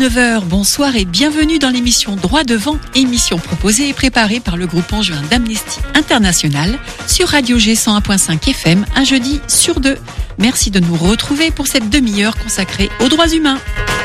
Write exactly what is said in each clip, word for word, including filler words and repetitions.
dix-neuf heures, bonsoir et bienvenue dans l'émission Droit devant, émission proposée et préparée par le groupe Angevin d'Amnesty International sur Radio G cent un virgule cinq F M, un jeudi sur deux. Merci de nous retrouver pour cette demi-heure consacrée aux droits humains.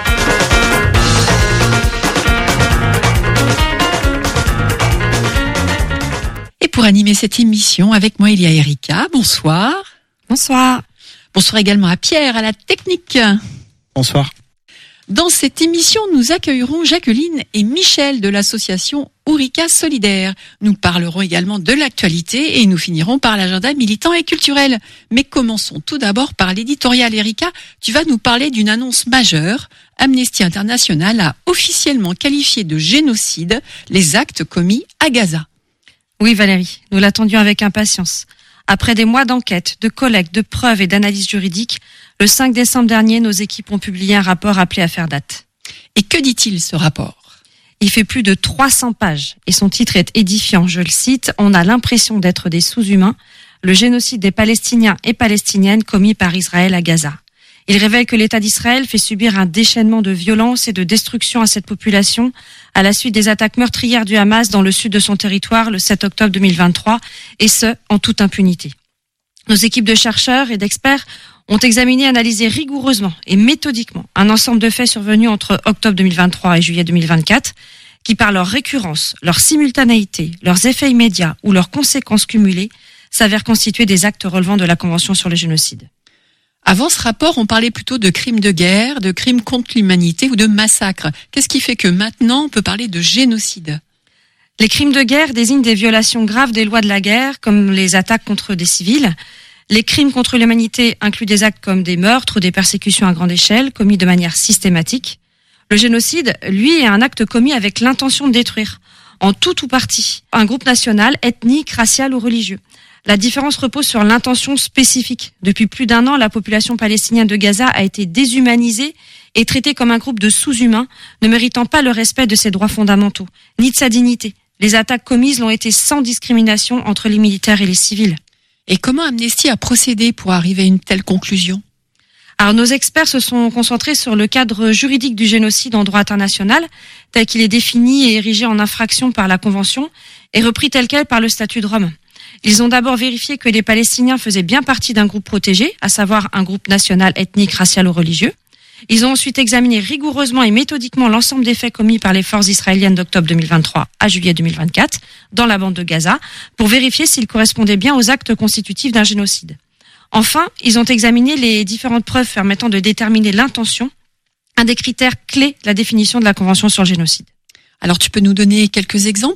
Et pour animer cette émission, avec moi il y a Erika, bonsoir. Bonsoir. Bonsoir également à Pierre, à la technique. Bonsoir. Dans cette émission, nous accueillerons Jacqueline et Michel de l'association Ourika Solidaire. Nous parlerons également de l'actualité et nous finirons par l'agenda militant et culturel. Mais commençons tout d'abord par l'éditorial. Erika, tu vas nous parler d'une annonce majeure. Amnesty International a officiellement qualifié de génocide les actes commis à Gaza. Oui Valérie, nous l'attendions avec impatience. Après des mois d'enquête, de collecte, de preuves et d'analyses juridiques, le cinq décembre dernier, nos équipes ont publié un rapport appelé à faire date. Et que dit-il ce rapport ? Il fait plus de trois cents pages et son titre est édifiant, je le cite, « On a l'impression d'être des sous-humains, le génocide des Palestiniens et Palestiniennes commis par Israël à Gaza ». Il révèle que l'État d'Israël fait subir un déchaînement de violence et de destruction à cette population à la suite des attaques meurtrières du Hamas dans le sud de son territoire le sept octobre deux mille vingt-trois, et ce, en toute impunité. Nos équipes de chercheurs et d'experts ont examiné et analysé rigoureusement et méthodiquement un ensemble de faits survenus entre octobre deux mille vingt-trois et juillet deux mille vingt-quatre qui, par leur récurrence, leur simultanéité, leurs effets immédiats ou leurs conséquences cumulées, s'avèrent constituer des actes relevant de la Convention sur le génocide. Avant ce rapport, on parlait plutôt de crimes de guerre, de crimes contre l'humanité ou de massacres. Qu'est-ce qui fait que maintenant on peut parler de génocide ? Les crimes de guerre désignent des violations graves des lois de la guerre, comme les attaques contre des civils. Les crimes contre l'humanité incluent des actes comme des meurtres ou des persécutions à grande échelle, commis de manière systématique. Le génocide, lui, est un acte commis avec l'intention de détruire, en tout ou partie, un groupe national, ethnique, racial ou religieux. La différence repose sur l'intention spécifique. Depuis plus d'un an, la population palestinienne de Gaza a été déshumanisée et traitée comme un groupe de sous-humains, ne méritant pas le respect de ses droits fondamentaux, ni de sa dignité. Les attaques commises l'ont été sans discrimination entre les militaires et les civils. Et comment Amnesty a procédé pour arriver à une telle conclusion ? Alors, nos experts se sont concentrés sur le cadre juridique du génocide en droit international, tel qu'il est défini et érigé en infraction par la Convention, et repris tel quel par le statut de Rome. Ils ont d'abord vérifié que les Palestiniens faisaient bien partie d'un groupe protégé, à savoir un groupe national, ethnique, racial ou religieux. Ils ont ensuite examiné rigoureusement et méthodiquement l'ensemble des faits commis par les forces israéliennes d'octobre deux mille vingt-trois à juillet deux mille vingt-quatre dans la bande de Gaza pour vérifier s'ils correspondaient bien aux actes constitutifs d'un génocide. Enfin, ils ont examiné les différentes preuves permettant de déterminer l'intention, un des critères clés de la définition de la Convention sur le génocide. Alors tu peux nous donner quelques exemples ?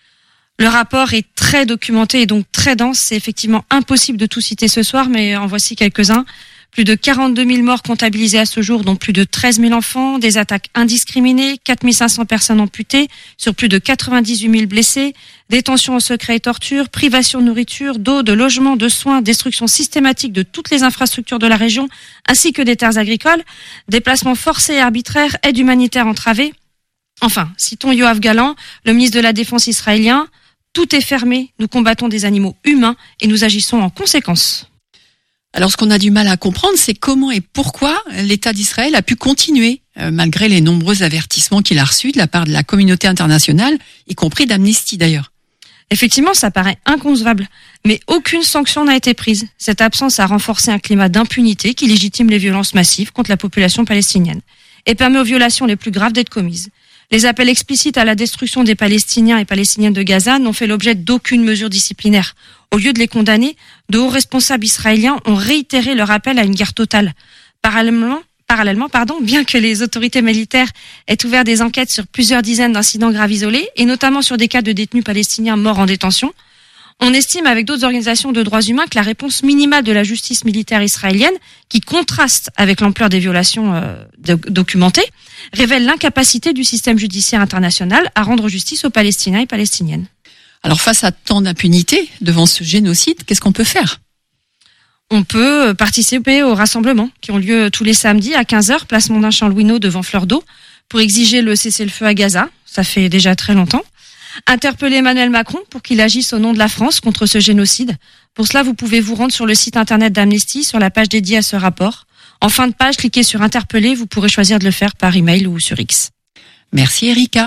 Le rapport est très documenté et donc très dense. C'est effectivement impossible de tout citer ce soir, mais en voici quelques-uns. Plus de quarante-deux mille morts comptabilisés à ce jour, dont plus de treize mille enfants, des attaques indiscriminées, quatre mille cinq cents personnes amputées, sur plus de quatre-vingt-dix-huit mille blessés, détention au secret et torture, privation de nourriture, d'eau, de logement, de soins, destruction systématique de toutes les infrastructures de la région, ainsi que des terres agricoles, déplacements forcés et arbitraires, aide humanitaire entravée. Enfin, citons Yoav Gallant, le ministre de la Défense israélien. Tout est fermé, nous combattons des animaux humains et nous agissons en conséquence. Alors ce qu'on a du mal à comprendre, c'est comment et pourquoi l'État d'Israël a pu continuer, euh, malgré les nombreux avertissements qu'il a reçus de la part de la communauté internationale, y compris d'Amnesty d'ailleurs. Effectivement, ça paraît inconcevable, mais aucune sanction n'a été prise. Cette absence a renforcé un climat d'impunité qui légitime les violences massives contre la population palestinienne et permet aux violations les plus graves d'être commises. Les appels explicites à la destruction des Palestiniens et Palestiniennes de Gaza n'ont fait l'objet d'aucune mesure disciplinaire. Au lieu de les condamner, de hauts responsables israéliens ont réitéré leur appel à une guerre totale. Parallèlement, parallèlement pardon, bien que les autorités militaires aient ouvert des enquêtes sur plusieurs dizaines d'incidents graves isolés, et notamment sur des cas de détenus palestiniens morts en détention, on estime avec d'autres organisations de droits humains que la réponse minimale de la justice militaire israélienne, qui contraste avec l'ampleur des violations euh, documentées, révèle l'incapacité du système judiciaire international à rendre justice aux Palestiniens et Palestiniennes. Alors face à tant d'impunité devant ce génocide, qu'est-ce qu'on peut faire ? On peut participer aux rassemblements qui ont lieu tous les samedis à quinze heures, place Mondin-Champ-Louineau devant Fleur d'Eau, pour exiger le cessez-le-feu à Gaza. Ça fait déjà très longtemps. Interpeller Emmanuel Macron pour qu'il agisse au nom de la France contre ce génocide. Pour cela, vous pouvez vous rendre sur le site internet d'Amnesty, sur la page dédiée à ce rapport. En fin de page, cliquez sur interpeller, vous pourrez choisir de le faire par email ou sur X. Merci Erika.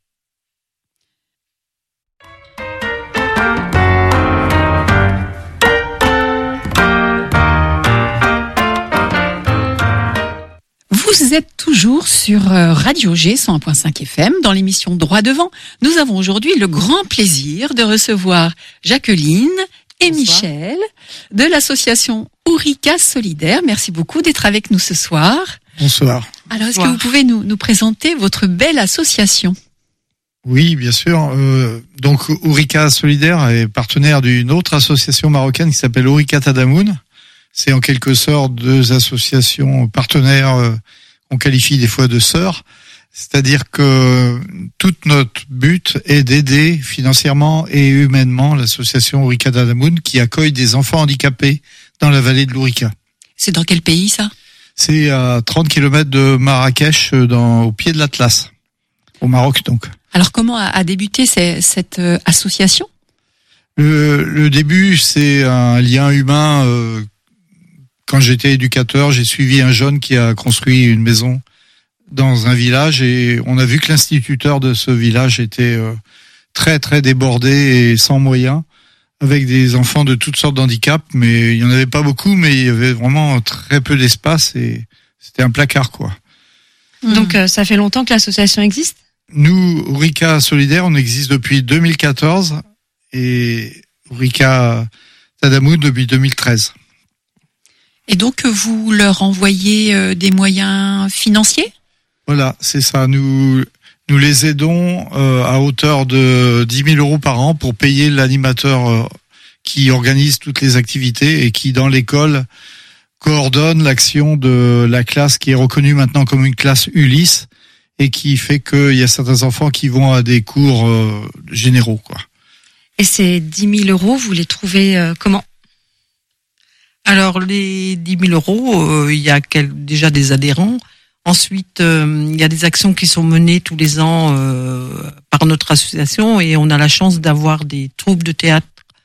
Vous êtes toujours sur Radio G cent un virgule cinq F M dans l'émission Droit Devant. Nous avons aujourd'hui le grand plaisir de recevoir Jacqueline et Bonsoir. Michel de l'association Ourika Solidaire. Merci beaucoup d'être avec nous ce soir. Bonsoir. Alors, est-ce Bonsoir. que vous pouvez nous, nous présenter votre belle association ? Oui, bien sûr. Euh, donc, Ourika Solidaire est partenaire d'une autre association marocaine qui s'appelle Ourika Tadamoun. C'est en quelque sorte deux associations partenaires euh, qu'on qualifie des fois de sœurs. C'est-à-dire que tout notre but est d'aider financièrement et humainement l'association Ourika Tadamoun qui accueille des enfants handicapés dans la vallée de l'Ourika. C'est dans quel pays ça ? C'est à trente kilomètres de Marrakech, dans, au pied de l'Atlas, au Maroc donc. Alors comment a, a débuté ces, cette euh, association ? Le, le début, c'est un lien humain. Euh, quand j'étais éducateur, j'ai suivi un jeune qui a construit une maison dans un village et on a vu que l'instituteur de ce village était euh, très très débordé et sans moyens, avec des enfants de toutes sortes d'handicaps, mais il y en avait pas beaucoup, mais il y avait vraiment très peu d'espace et c'était un placard quoi. Donc euh, ça fait longtemps que l'association existe ? Nous, Ourika Solidaire, on existe depuis deux mille quatorze et Ourika Tadamoun depuis deux mille treize. Et donc vous leur envoyez euh, des moyens financiers ? Voilà, c'est ça. Nous nous les aidons euh, à hauteur de dix mille euros par an pour payer l'animateur euh, qui organise toutes les activités et qui, dans l'école, coordonne l'action de la classe qui est reconnue maintenant comme une classe Ulysse et qui fait qu'il y a certains enfants qui vont à des cours euh, généraux, quoi. Et ces dix mille euros, vous les trouvez euh, comment ? Alors, les dix mille euros, euh, il y a quel, déjà des adhérents. Ensuite, euh, il y a des actions qui sont menées tous les ans euh, par notre association et on a la chance d'avoir des troupes de théâtre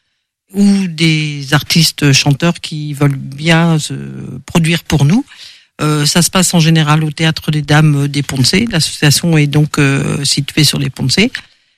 ou des artistes chanteurs qui veulent bien se produire pour nous. Euh, ça se passe en général au Théâtre des Dames des Poncés. L'association est donc euh, située sur les Poncés.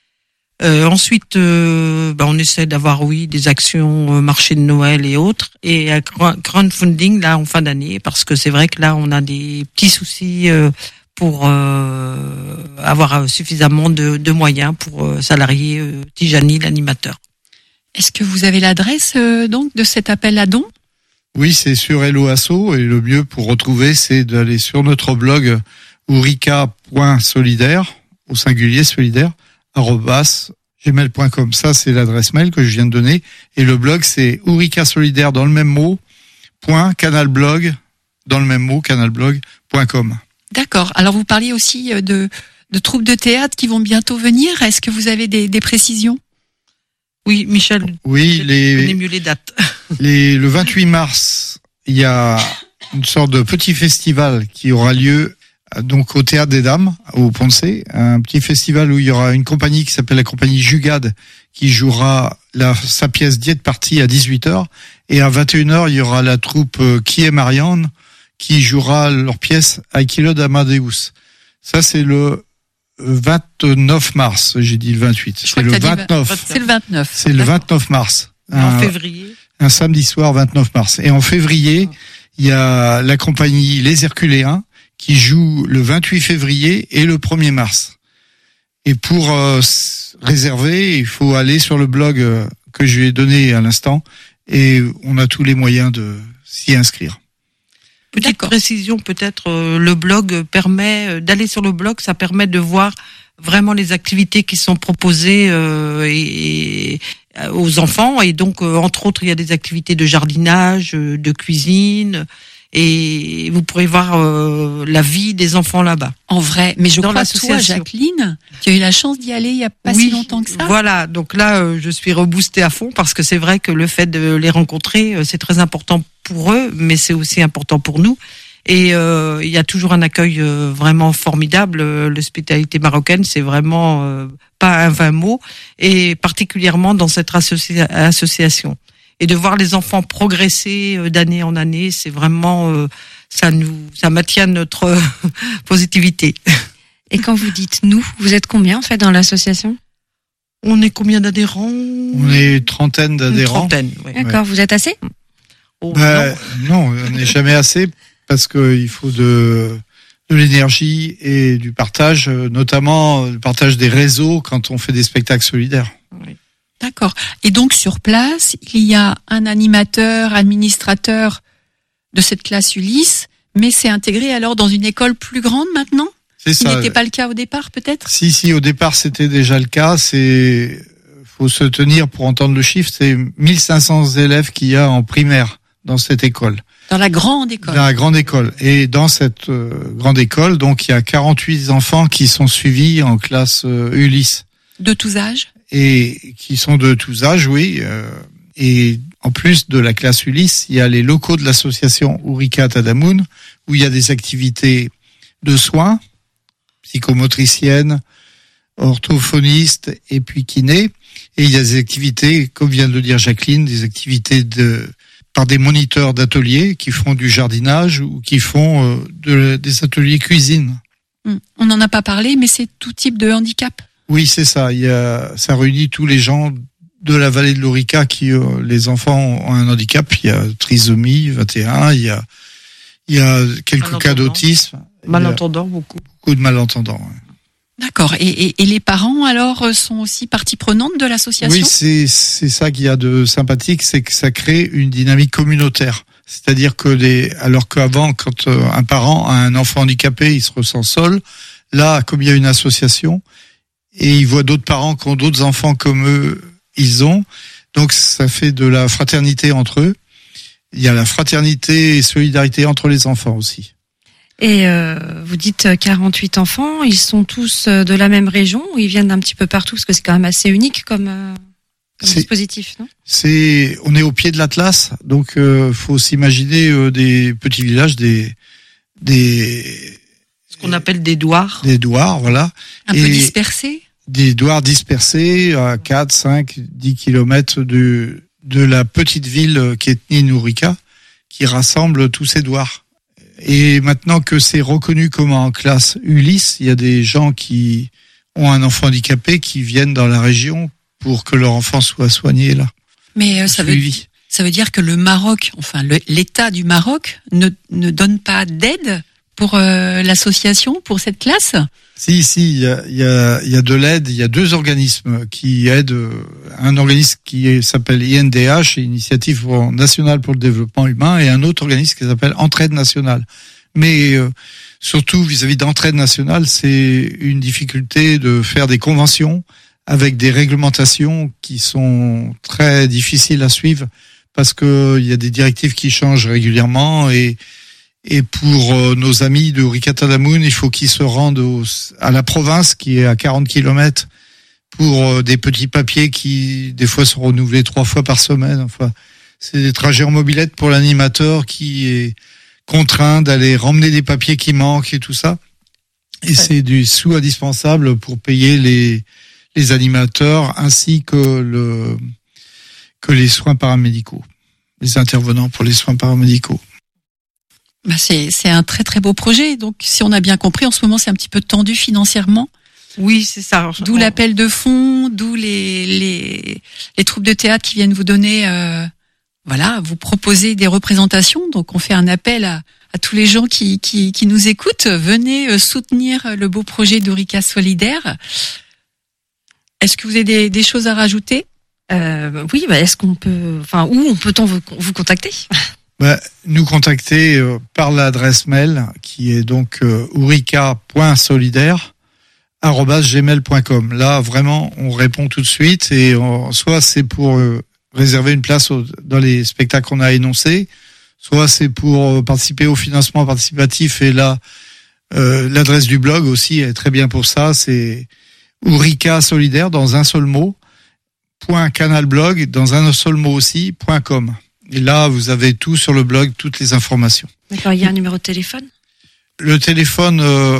Euh, ensuite, euh, bah, on essaie d'avoir, oui, des actions euh, marché de Noël et autres, et un crowdfunding là en fin d'année, parce que c'est vrai que là on a des petits soucis euh, pour euh, avoir suffisamment de, de moyens pour euh, salarier euh, Tijani, l'animateur. Est-ce que vous avez l'adresse euh, donc de cet appel à dons ? Oui, c'est sur Hello Asso et le mieux pour retrouver, c'est d'aller sur notre blog ourika point solidaire au singulier solidaire arobase gmail point com. Ça, c'est l'adresse mail que je viens de donner. Et le blog, c'est Ourika Solidaire dans le même mot, point canalblog, dans le même mot, canalblog point com. D'accord. Alors, vous parliez aussi de, de troupes de théâtre qui vont bientôt venir. Est-ce que vous avez des, des précisions ? Oui, Michel. Oui, les, connais mieux les dates. les, le vingt-huit mars, il y a une sorte de petit festival qui aura lieu donc au Théâtre des Dames, au Poncé, un petit festival où il y aura une compagnie qui s'appelle la compagnie Jugade qui jouera la, sa pièce Diète Partie à dix-huit heures et à vingt et une heures il y aura la troupe euh, Qui est Marianne qui jouera leur pièce Aikilo d'Amadeus. Ça c'est le vingt-neuf mars, j'ai dit le vingt-huit. C'est le vingt-neuf. C'est le vingt-neuf. C'est le vingt-neuf mars. En un, février. Un samedi soir vingt-neuf mars. Et en février, il y a la compagnie Les Herculéens qui joue le vingt-huit février et le premier mars. Et pour euh, réserver, il faut aller sur le blog euh, que je lui ai donné à l'instant et on a tous les moyens de s'y inscrire. Petite D'accord. précision, peut-être, euh, le blog permet, euh, d'aller sur le blog, ça permet de voir vraiment les activités qui sont proposées euh, et, et aux enfants. Et donc, euh, entre autres, il y a des activités de jardinage, euh, de cuisine. Et vous pourrez voir euh, la vie des enfants là-bas. En vrai, mais je Dans crois que toi, Jacqueline, tu as eu la chance d'y aller il y a pas oui, si longtemps que ça. Voilà, donc là, euh, je suis reboostée à fond parce que c'est vrai que le fait de les rencontrer, euh, c'est très important pour eux, mais c'est aussi important pour nous. Et euh, il y a toujours un accueil euh, vraiment formidable. L'hospitalité marocaine, c'est vraiment euh, pas un vain mot, et particulièrement dans cette associa- association. Et de voir les enfants progresser d'année en année, c'est vraiment, euh, ça nous, ça maintient notre positivité. Et quand vous dites nous, vous êtes combien en fait dans l'association ? On est combien d'adhérents ? On est une trentaine Une d'adhérents. trentaine, oui. D'accord, vous êtes assez ? Oh, Bah, non. non, on n'est jamais assez parce qu'il faut de, de l'énergie et du partage, notamment le partage des réseaux quand on fait des spectacles solidaires. Oui. D'accord. Et donc sur place, il y a un animateur, administrateur de cette classe Ulysse, mais c'est intégré alors dans une école plus grande maintenant ? C'est Ce qui ça. n'était pas le cas au départ, peut-être ? Si, si, au départ, c'était déjà le cas. C'est, faut se tenir pour entendre le chiffre. C'est mille cinq cents élèves qu'il y a en primaire dans cette école. Dans la grande école. Dans la grande école. Et dans cette euh, grande école, donc, il y a quarante-huit enfants qui sont suivis en classe euh, Ulysse. De tous âges ? Et qui sont de tous âges, oui. Euh, et en plus de la classe Ulysse, il y a les locaux de l'association Ourika Tadamoun, où il y a des activités de soins, psychomotricienne, orthophoniste et puis kiné. Et il y a des activités, comme vient de le dire Jacqueline, des activités de par des moniteurs d'ateliers qui font du jardinage ou qui font euh, de, des ateliers cuisine. Hum, On n'en a pas parlé, mais c'est tout type de handicap. Oui, c'est ça. Il y a, ça réunit tous les gens de la vallée de l'Ourika qui, euh, les enfants ont un handicap. Il y a trisomie vingt et un, il y a, il y a quelques cas d'autisme. Malentendant beaucoup. Beaucoup de malentendants. Ouais. D'accord. Et, et, et les parents, alors, sont aussi partie prenante de l'association ? Oui, c'est c'est ça qu'il y a de sympathique, c'est que ça crée une dynamique communautaire. C'est-à-dire que les, alors qu'avant, quand un parent a un enfant handicapé, il se ressent seul. Là, comme il y a une association et il voit d'autres parents qui ont d'autres enfants comme eux, ils ont. Donc, ça fait de la fraternité entre eux. Il y a la fraternité et solidarité entre les enfants aussi. Et euh, vous dites quarante-huit enfants, ils sont tous de la même région ou ils viennent d'un petit peu partout parce que c'est quand même assez unique comme, euh, comme dispositif, non ? C'est, on est au pied de l'Atlas, donc euh, faut s'imaginer euh, des petits villages, des des ce qu'on appelle des douars. Des douars, voilà. Un Et peu dispersés ? Des douars dispersés à quatre, cinq, dix kilomètres de de la petite ville qui est Ninourika, qui rassemble tous ces douars. Et maintenant que c'est reconnu comme en classe Ulysse, il y a des gens qui ont un enfant handicapé qui viennent dans la région pour que leur enfant soit soigné là. Mais euh, ça veut, ça veut dire que le Maroc, enfin le, l'État du Maroc ne, ne donne pas d'aide pour euh, l'association, pour cette classe ? Si, si, il y a, il y a, il y a de l'aide. Il y a deux organismes qui aident. Un organisme qui est, s'appelle I N D H, Initiative pour, nationale pour le développement humain, et un autre organisme qui s'appelle Entraide nationale. Mais euh, surtout vis-à-vis d'Entraide nationale, c'est une difficulté de faire des conventions avec des réglementations qui sont très difficiles à suivre parce que il y a des directives qui changent régulièrement et Et pour euh, nos amis de Ourika Tadamoun, il faut qu'ils se rendent au, à la province qui est à quarante kilomètres pour euh, des petits papiers qui, des fois, sont renouvelés trois fois par semaine. Enfin, c'est des trajets en mobilette pour l'animateur qui est contraint d'aller ramener des papiers qui manquent et tout ça. Et ouais. C'est du sous indispensable pour payer les, les animateurs ainsi que le, que les soins paramédicaux, les intervenants pour les soins paramédicaux. Bah c'est, c'est un très très beau projet. Donc, si on a bien compris, en ce moment, c'est un petit peu tendu financièrement. Oui, c'est ça. D'où on... l'appel de fonds, d'où les, les, les troupes de théâtre qui viennent vous donner, euh, voilà, vous proposer des représentations. Donc, on fait un appel à, à tous les gens qui, qui, qui nous écoutent. Venez soutenir le beau projet d'Ourika Solidaire. Est-ce que vous avez des, des choses à rajouter? euh, Oui, bah, est-ce qu'on peut, enfin, où on peut-on vous, vous contacter? Bah, nous contacter euh, par l'adresse mail qui est donc euh, ourika point solidaire arobase gmail point com. Là, vraiment, on répond tout de suite et on, soit c'est pour euh, réserver une place au, dans les spectacles qu'on a énoncés, soit c'est pour euh, participer au financement participatif et là, euh, l'adresse du blog aussi est très bien pour ça. C'est Ourika Solidaire dans un seul mot point canalblog dans un seul mot aussi point com. Et là, vous avez tout sur le blog, toutes les informations. D'accord, il y a un numéro de téléphone? Le téléphone euh,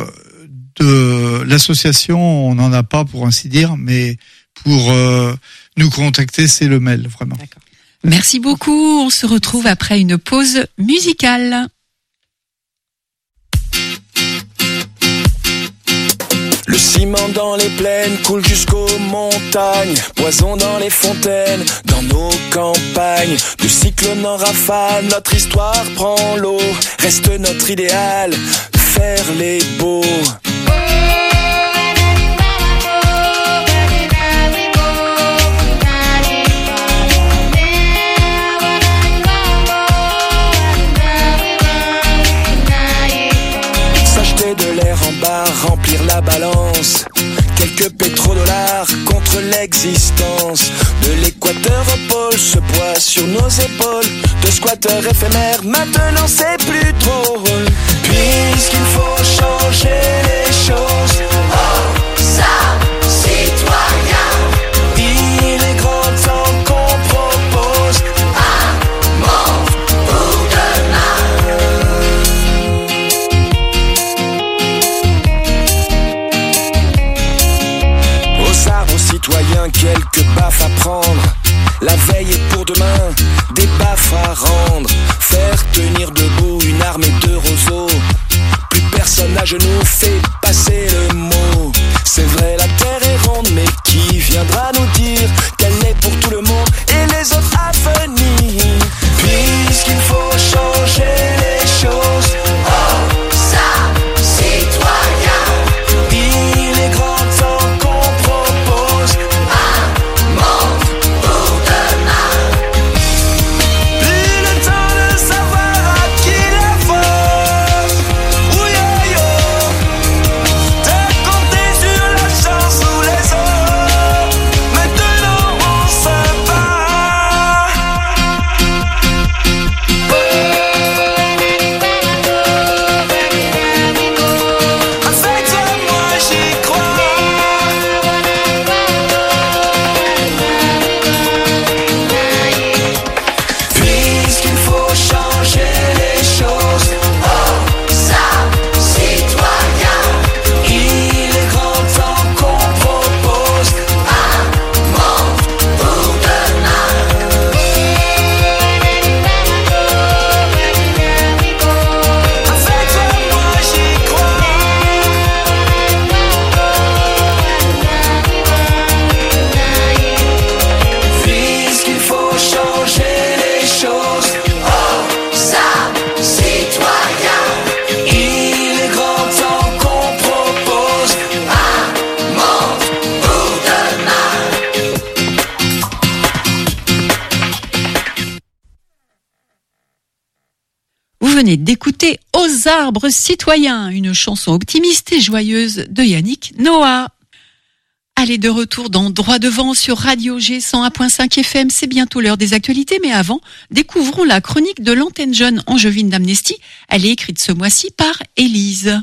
de l'association, on n'en a pas pour ainsi dire, mais pour euh, nous contacter, c'est le mail, vraiment. D'accord. Merci beaucoup. On se retrouve après une pause musicale. Le ciment dans les plaines coule jusqu'aux montagnes, poison dans les fontaines, dans nos campagnes. De cyclone en rafale, notre histoire prend l'eau. Reste notre idéal, faire les beaux. De l'air en barre, remplir la balance. Quelques pétrodollars contre l'existence. De l'équateur au pôle, ce poids sur nos épaules. De squatteurs éphémères, maintenant c'est plus drôle. Puisqu'il faut changer les choses. Oh, ça, citoyen. Il est grand temps qu'on propose un monde pour demain. Citoyens, quelques baffes à prendre. La veille est pour demain, des baffes à rendre. Faire tenir debout une armée de roseaux. Plus personne à genoux fait passer le mot. C'est vrai, la terre est ronde, mais qui viendra nous dire qu'elle est pour tout le monde et les autres à venir? Puisqu'il faut changer les choses. Oh, ça, citoyen. Il est grand temps qu'on propose un monde pour demain. Plus le temps de savoir à qui la faute. Oui, yo, yo. De compter sur la chance ou les autres. Maintenant on se bat. Avec toi moi j'y crois. Puisqu'il faut changer les choses. Oh, ça, citoyen. Il est grand temps qu'on propose un monde pour demain. Avec toi moi j'y crois. Puisqu'il faut changer les choses. Oh, ça, citoyen. Il est grand temps qu'on propose un monde pour demain. Vous venez d'écouter Aux arbres citoyens, une chanson optimiste et joyeuse de Yannick Noah. Allez, de retour dans Droit devant sur Radio G cent un virgule cinq F M, c'est bientôt l'heure des actualités, mais avant, découvrons la chronique de l'antenne jeune angevine d'Amnesty. Elle est écrite ce mois-ci par Élise.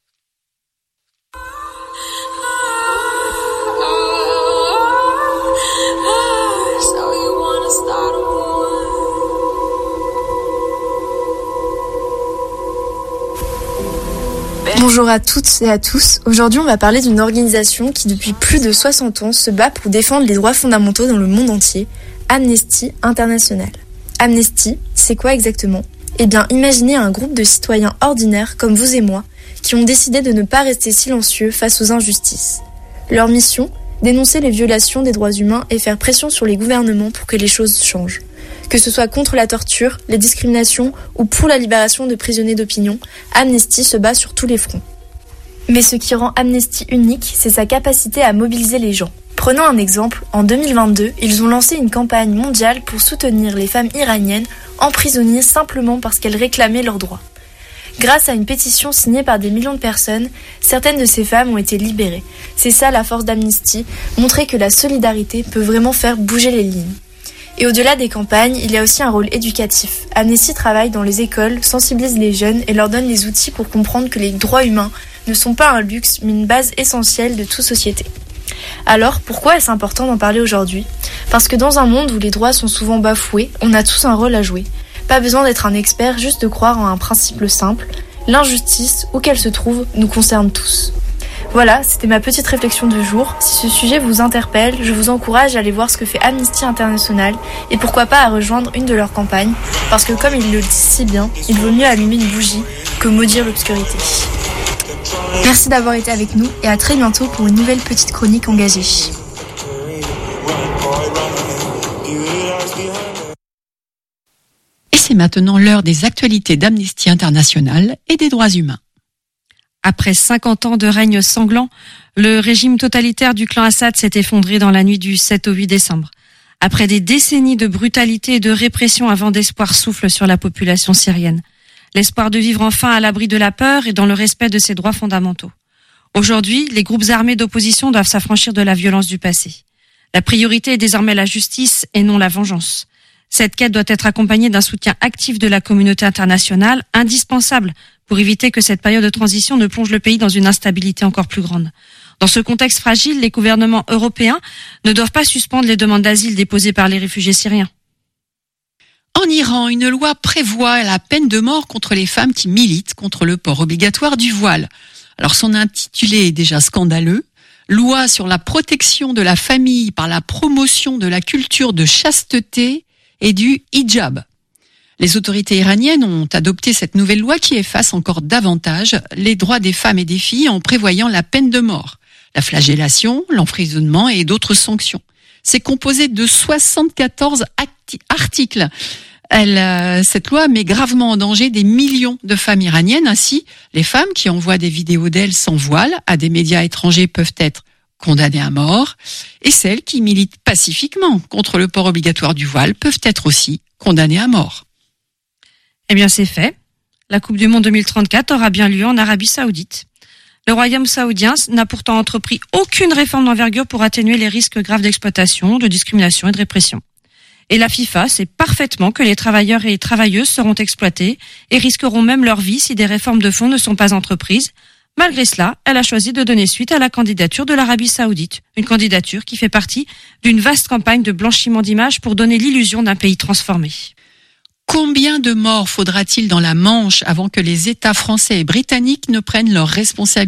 Bonjour à toutes et à tous. Aujourd'hui, on va parler d'une organisation qui, depuis plus de soixante ans, se bat pour défendre les droits fondamentaux dans le monde entier, Amnesty International. Amnesty, c'est quoi exactement ? Eh bien, imaginez un groupe de citoyens ordinaires comme vous et moi, qui ont décidé de ne pas rester silencieux face aux injustices. Leur mission ? Dénoncer les violations des droits humains et faire pression sur les gouvernements pour que les choses changent. Que ce soit contre la torture, les discriminations ou pour la libération de prisonniers d'opinion, Amnesty se bat sur tous les fronts. Mais ce qui rend Amnesty unique, c'est sa capacité à mobiliser les gens. Prenons un exemple, en deux mille vingt-deux, ils ont lancé une campagne mondiale pour soutenir les femmes iraniennes emprisonnées simplement parce qu'elles réclamaient leurs droits. Grâce à une pétition signée par des millions de personnes, certaines de ces femmes ont été libérées. C'est ça la force d'Amnesty, montrer que la solidarité peut vraiment faire bouger les lignes. Et au-delà des campagnes, il y a aussi un rôle éducatif. Amnesty travaille dans les écoles, sensibilise les jeunes et leur donne les outils pour comprendre que les droits humains ne sont pas un luxe, mais une base essentielle de toute société. Alors, pourquoi est-ce important d'en parler aujourd'hui ? Parce que dans un monde où les droits sont souvent bafoués, on a tous un rôle à jouer. Pas besoin d'être un expert, juste de croire en un principe simple. L'injustice, où qu'elle se trouve, nous concerne tous. Voilà, c'était ma petite réflexion du jour. Si ce sujet vous interpelle, je vous encourage à aller voir ce que fait Amnesty International et pourquoi pas à rejoindre une de leurs campagnes, parce que comme ils le disent si bien, il vaut mieux allumer une bougie que maudire l'obscurité. Merci d'avoir été avec nous et à très bientôt pour une nouvelle petite chronique engagée. Et c'est maintenant l'heure des actualités d'Amnesty International et des droits humains. Après cinquante ans de règne sanglant, le régime totalitaire du clan Assad s'est effondré dans la nuit du sept au huit décembre. Après des décennies de brutalité et de répression, un vent d'espoir souffle sur la population syrienne. L'espoir de vivre enfin à l'abri de la peur et dans le respect de ses droits fondamentaux. Aujourd'hui, les groupes armés d'opposition doivent s'affranchir de la violence du passé. La priorité est désormais la justice et non la vengeance. Cette quête doit être accompagnée d'un soutien actif de la communauté internationale, indispensable pour éviter que cette période de transition ne plonge le pays dans une instabilité encore plus grande. Dans ce contexte fragile, les gouvernements européens ne doivent pas suspendre les demandes d'asile déposées par les réfugiés syriens. En Iran, une loi prévoit la peine de mort contre les femmes qui militent contre le port obligatoire du voile. Alors son intitulé est déjà scandaleux. Loi sur la protection de la famille par la promotion de la culture de chasteté et du hijab. Les autorités iraniennes ont adopté cette nouvelle loi qui efface encore davantage les droits des femmes et des filles en prévoyant la peine de mort, la flagellation, l'emprisonnement et d'autres sanctions. C'est composé de soixante-quatorze acti- articles. Elle, euh, cette loi met gravement en danger des millions de femmes iraniennes. Ainsi, les femmes qui envoient des vidéos d'elles sans voile à des médias étrangers peuvent être condamnées à mort. Et celles qui militent pacifiquement contre le port obligatoire du voile peuvent être aussi condamnées à mort. Eh bien, c'est fait. La Coupe du Monde deux mille trente-quatre aura bien lieu en Arabie Saoudite. Le Royaume saoudien n'a pourtant entrepris aucune réforme d'envergure pour atténuer les risques graves d'exploitation, de discrimination et de répression. Et la FIFA sait parfaitement que les travailleurs et les travailleuses seront exploités et risqueront même leur vie si des réformes de fond ne sont pas entreprises. Malgré cela, elle a choisi de donner suite à la candidature de l'Arabie Saoudite, une candidature qui fait partie d'une vaste campagne de blanchiment d'images pour donner l'illusion d'un pays transformé. Combien de morts faudra-t-il dans la Manche avant que les États français et britanniques ne prennent leurs responsabilités ?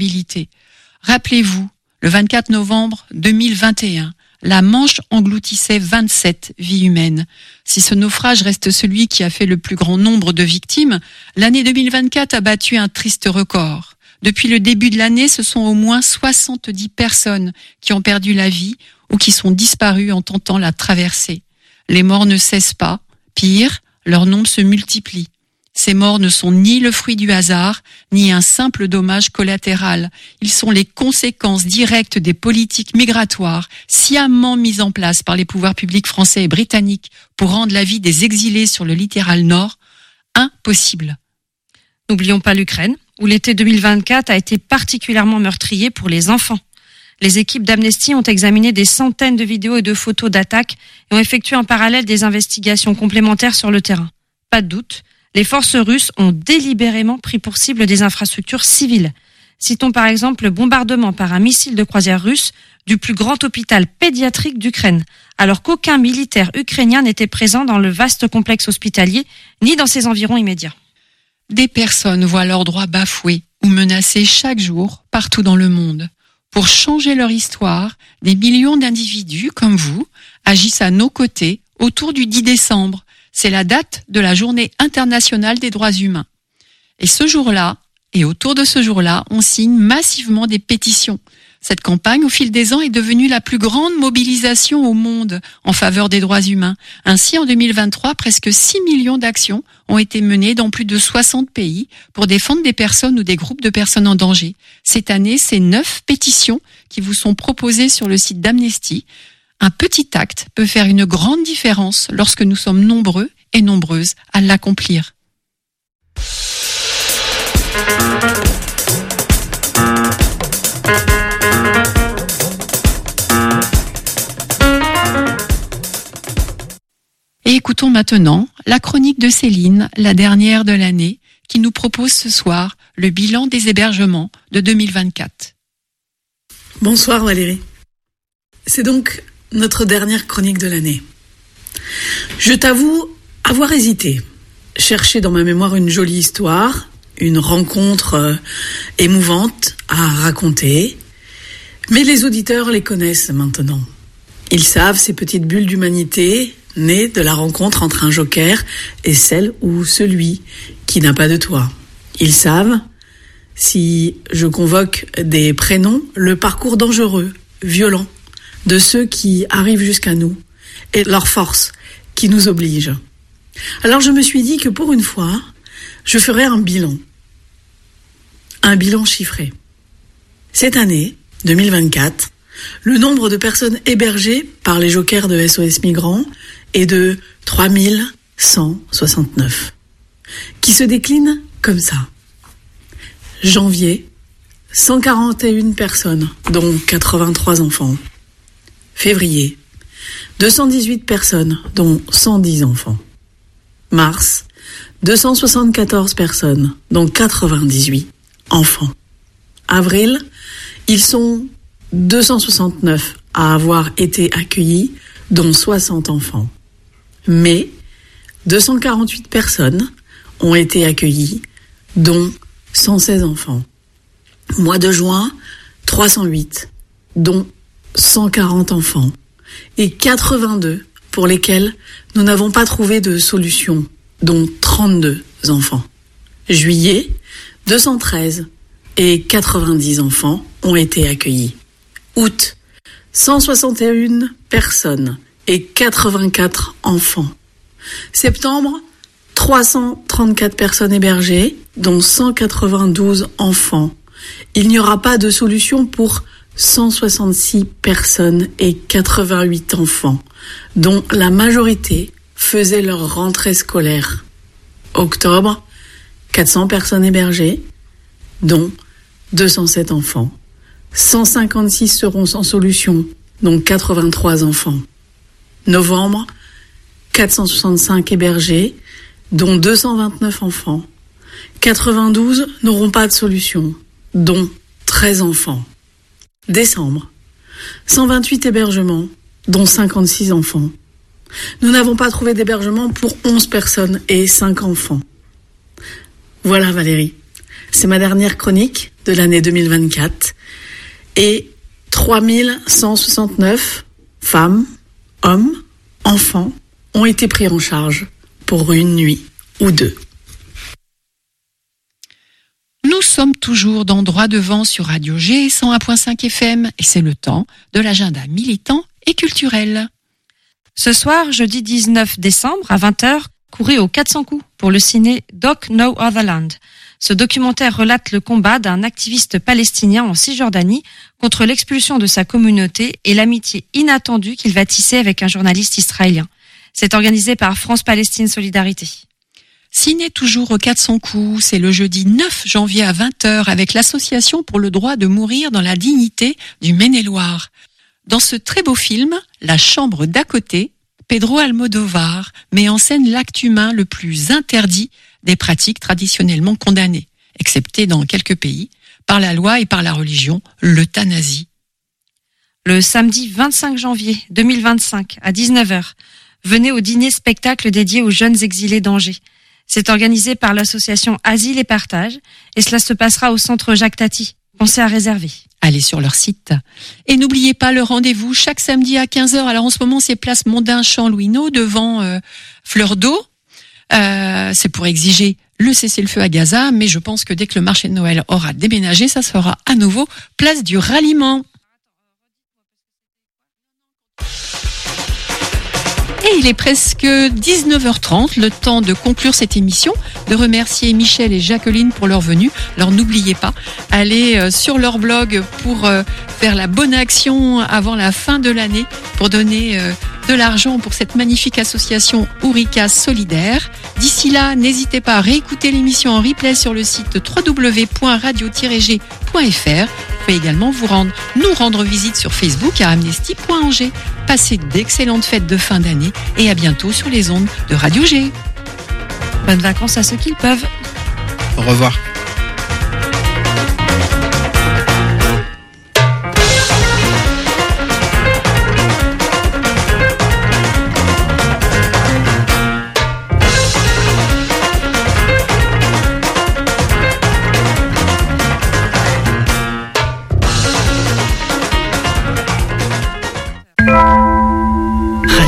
Rappelez-vous, le vingt-quatre novembre deux mille vingt et un, la Manche engloutissait vingt-sept vies humaines. Si ce naufrage reste celui qui a fait le plus grand nombre de victimes, l'année deux mille vingt-quatre a battu un triste record. Depuis le début de l'année, ce sont au moins soixante-dix personnes qui ont perdu la vie ou qui sont disparues en tentant la traversée. Les morts ne cessent pas. Pire, leur nombre se multiplie. Ces morts ne sont ni le fruit du hasard, ni un simple dommage collatéral. Ils sont les conséquences directes des politiques migratoires sciemment mises en place par les pouvoirs publics français et britanniques pour rendre la vie des exilés sur le littoral nord impossible. N'oublions pas l'Ukraine, où l'été deux mille vingt-quatre a été particulièrement meurtrier pour les enfants. Les équipes d'Amnesty ont examiné des centaines de vidéos et de photos d'attaques et ont effectué en parallèle des investigations complémentaires sur le terrain. Pas de doute, les forces russes ont délibérément pris pour cible des infrastructures civiles. Citons par exemple le bombardement par un missile de croisière russe du plus grand hôpital pédiatrique d'Ukraine, alors qu'aucun militaire ukrainien n'était présent dans le vaste complexe hospitalier, ni dans ses environs immédiats. Des personnes voient leurs droits bafoués ou menacés chaque jour partout dans le monde. Pour changer leur histoire, des millions d'individus comme vous agissent à nos côtés autour du dix décembre. C'est la date de la Journée internationale des droits humains. Et ce jour-là, et autour de ce jour-là, on signe massivement des pétitions. Cette campagne, au fil des ans, est devenue la plus grande mobilisation au monde en faveur des droits humains. Ainsi, en deux mille vingt-trois, presque six millions d'actions ont été menées dans plus de soixante pays pour défendre des personnes ou des groupes de personnes en danger. Cette année, c'est neuf pétitions qui vous sont proposées sur le site d'Amnesty. Un petit acte peut faire une grande différence lorsque nous sommes nombreux et nombreuses à l'accomplir. Et écoutons maintenant la chronique de Céline, la dernière de l'année, qui nous propose ce soir le bilan des hébergements de deux mille vingt-quatre. Bonsoir Valérie. C'est donc notre dernière chronique de l'année. Je t'avoue avoir hésité, cherché dans ma mémoire une jolie histoire, une rencontre euh, émouvante à raconter, mais les auditeurs les connaissent maintenant. Ils savent ces petites bulles d'humanité nées de la rencontre entre un joker et celle ou celui qui n'a pas de toit. Ils savent si je convoque des prénoms, le parcours dangereux, violent, de ceux qui arrivent jusqu'à nous et leur force qui nous oblige. Alors je me suis dit que pour une fois, je ferais un bilan. Un bilan chiffré. Cette année, deux mille vingt-quatre, le nombre de personnes hébergées par les jokers de S O S Migrants est de trois mille cent soixante-neuf, qui se décline comme ça. Janvier, cent quarante et une personnes, dont quatre-vingt-trois enfants. Février, deux cent dix-huit personnes, dont cent dix enfants. Mars, deux cent soixante-quatorze personnes, dont quatre-vingt-dix-huit enfants. Avril, ils sont deux cent soixante-neuf à avoir été accueillis, dont soixante enfants. Mai, deux cent quarante-huit personnes ont été accueillies, dont cent seize enfants. Mois de juin, trois cent huit, dont cent quarante enfants. Et quatre-vingt-deux pour lesquels nous n'avons pas trouvé de solution, dont trente-deux enfants. Juillet, deux cent treize et quatre-vingt-dix enfants ont été accueillis. Août, cent soixante et une personnes et quatre-vingt-quatre enfants. Septembre, trois cent trente-quatre personnes hébergées, dont cent quatre-vingt-douze enfants. Il n'y aura pas de solution pour cent soixante-six personnes et quatre-vingt-huit enfants, dont la majorité faisaient leur rentrée scolaire. Octobre, quatre cents personnes hébergées, dont deux cent sept enfants. cent cinquante-six seront sans solution, dont quatre-vingt-trois enfants. Novembre, quatre cent soixante-cinq hébergés, dont deux cent vingt-neuf enfants. quatre-vingt-douze n'auront pas de solution, dont treize enfants. Décembre, cent vingt-huit hébergements, dont cinquante-six enfants. Nous n'avons pas trouvé d'hébergement pour onze personnes et cinq enfants. Voilà Valérie, c'est ma dernière chronique de l'année deux mille vingt-quatre. Et trois mille cent soixante-neuf femmes, hommes, enfants ont été pris en charge pour une nuit ou deux. Nous sommes toujours dans Droit Devant sur Radio G cent un virgule cinq F M et c'est le temps de l'agenda militant et culturel. Ce soir, jeudi dix-neuf décembre à vingt heures, courez au quatre cents coups pour le ciné Doc No Other Land. Ce documentaire relate le combat d'un activiste palestinien en Cisjordanie contre l'expulsion de sa communauté et l'amitié inattendue qu'il va tisser avec un journaliste israélien. C'est organisé par France-Palestine Solidarité. Ciné toujours au quatre cents coups, c'est le jeudi neuf janvier à vingt heures avec l'Association pour le droit de mourir dans la dignité du Maine-et-Loire. Dans ce très beau film, La chambre d'à côté, Pedro Almodovar met en scène l'acte humain le plus interdit des pratiques traditionnellement condamnées, excepté dans quelques pays, par la loi et par la religion, l'euthanasie. Le samedi vingt-cinq janvier deux mille vingt-cinq à dix-neuf heures, venez au dîner spectacle dédié aux jeunes exilés d'Angers. C'est organisé par l'association Asile et Partage et cela se passera au centre Jacques Tati. Pensez à réserver. Allez sur leur site. Et n'oubliez pas le rendez-vous chaque samedi à quinze heures. Alors en ce moment, c'est place Mondin-Champ-Louineau devant euh, Fleur d'Eau. Euh, c'est pour exiger le cessez-le-feu à Gaza, mais je pense que dès que le marché de Noël aura déménagé, ça sera à nouveau place du ralliement. Et il est presque dix-neuf heures trente, le temps de conclure cette émission, de remercier Michel et Jacqueline pour leur venue. Alors n'oubliez pas, allez sur leur blog pour faire la bonne action avant la fin de l'année, pour donner de l'argent pour cette magnifique association Ourika Solidaire. D'ici là, n'hésitez pas à réécouter l'émission en replay sur le site w w w point radio tiret g point f r. Vous pouvez également vous rendre, nous rendre visite sur Facebook à amnesty point angers. Passez d'excellentes fêtes de fin d'année et à bientôt sur les ondes de Radio G. Bonnes vacances à ceux qui le peuvent. Au revoir.